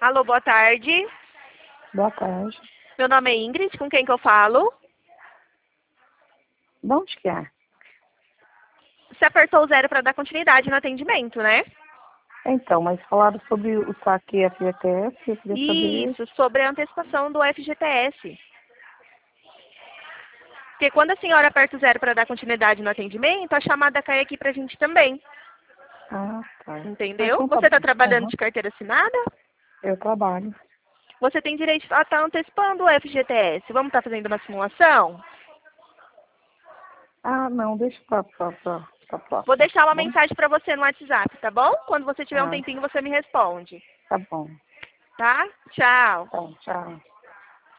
Alô, boa tarde. Boa tarde. Meu nome é Ingrid, com quem que eu falo? De onde que é? Você apertou o 0 para dar continuidade no atendimento, né? Então, mas falaram sobre o saque FGTS, eu queria saber. Isso, sobre a antecipação do FGTS. Porque quando a senhora aperta o 0 para dar continuidade no atendimento, a chamada cai aqui pra gente também. Ah, tá. Entendeu? Então tá Você está bom. trabalhando Aham. de carteira assinada? Eu trabalho. Você tem direito a estar antecipando o FGTS. Vamos estar fazendo uma simulação? Ah, não, deixa pra próxima, Vou tá deixar uma bom? mensagem para você no WhatsApp, tá bom? Quando você tiver um Ah, tempinho, você me responde. tá bom. Tá? Tchau. Tá, tchau.